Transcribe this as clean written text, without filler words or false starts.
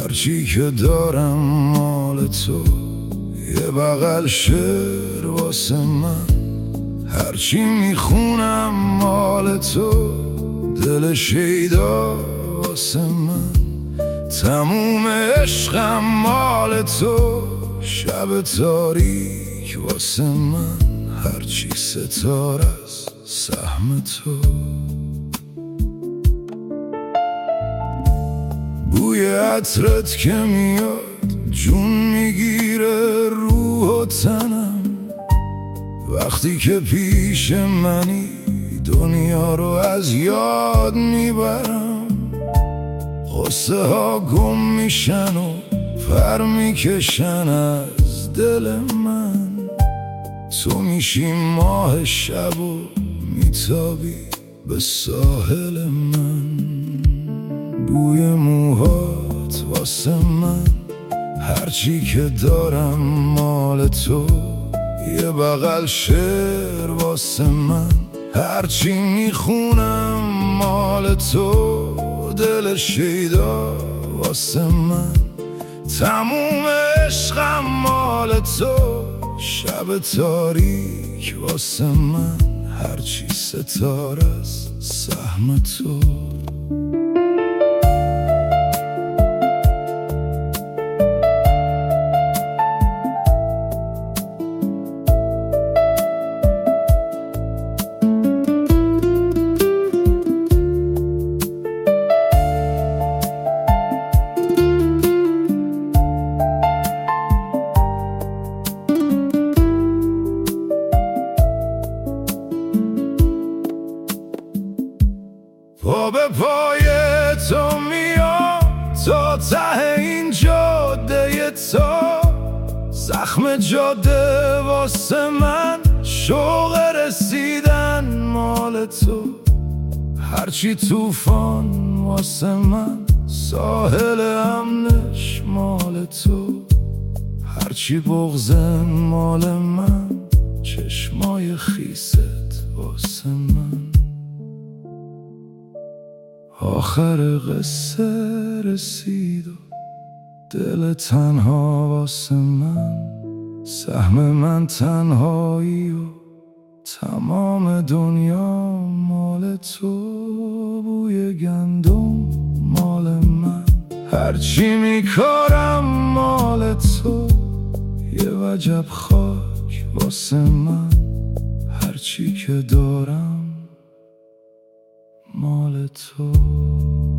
هرچی که دارم مال تو، یه بغل شعر واسه من. هرچی میخونم مال تو، دل شیدا واسه من. تموم عشقم مال تو، شب تاریک واسه من. هرچی ستاره است سهم تو. بوی عطرت که میاد جون میگیره روح و تنم. وقتی که پیش منی دنیا رو از یاد میبرم. غصه ها گم میشن و پر میکشن از دل من. تو میشی ماه شب و میتابی به ساحل من. بوی موهات واسه من، هرچی که دارم مال تو. یه بغل شعر واسه من، هرچی میخونم مال تو. دل شیدا واسه من. تموم عشقم مال تو، شب تاریک واسه من. هرچی ستاره است سهم تو. پا به پای تو میام تا ته این جاده تا. زخم جاده واسه من، شوق رسیدن مال تو. هرچی طوفان واسه من، ساحل امنش مال تو. هرچی بغض مال من، چشمای خیست واسه من. آخر قصه رسید و دل تنها واسه من. سهم من تنهایی و تمام دنیا مال تو. بوی گندم مال من، هرچی میکارم مال تو. یه وجب خاک واسه من، هرچی که دارم مال تو.